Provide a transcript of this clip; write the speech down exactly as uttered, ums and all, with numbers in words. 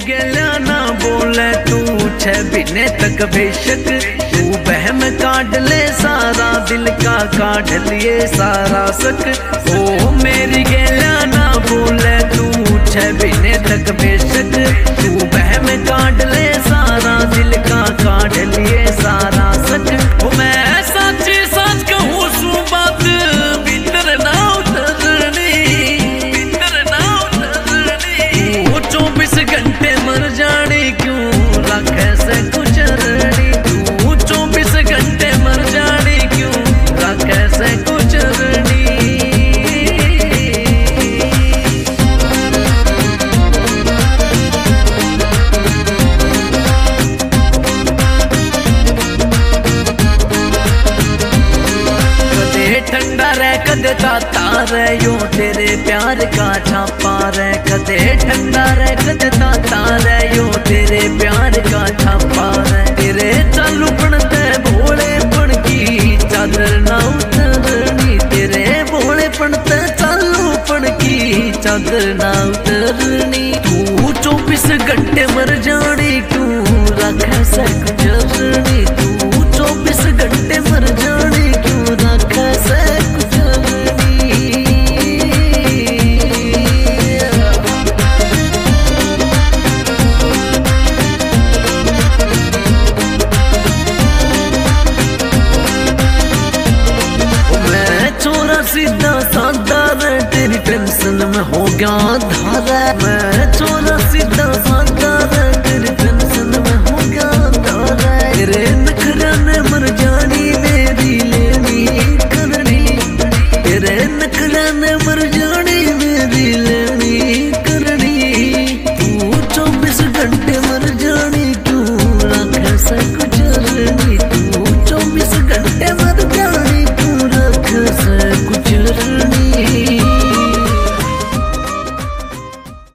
गलिया ना बोले तू छह महीने तक बेशक, तू बहम काट ले सारा दिल का काट लिए सारा सक। ओ मेरी गलिया ना बोले तू छह महीने तक बेशक, तू बहम काट ले सारा दिल का काट लिए सारा सक। ओ मैं सच्ची सच कहूँ सू बात भीतर ना उतरनी, भीतर ना उतरनी। वो चौबीस घंटे मर जाने क्यों रखे से गुजरनी, तू चौबीस घंटे मर जाने क्यों रखे से गुजरनी। ठंडा रह कदे ताता रह यो तेरे प्यार का छापा रह, कदे ठंडा रह कदे ताता रह यो तेरे प्यार का छापा रह। तेरे चालू पड़ते भोले पड़ की चादर ना उतरनी, तेरे भोले पड़ते चालू पड़ की चादर ना उतरनी। तू चौबीस घंटे मर जाने क्यों रख से गुजरनी, तू चौबीस घंटे मर जाने क्यों रख से सीधा साधा तेरी टेंशन में हो गया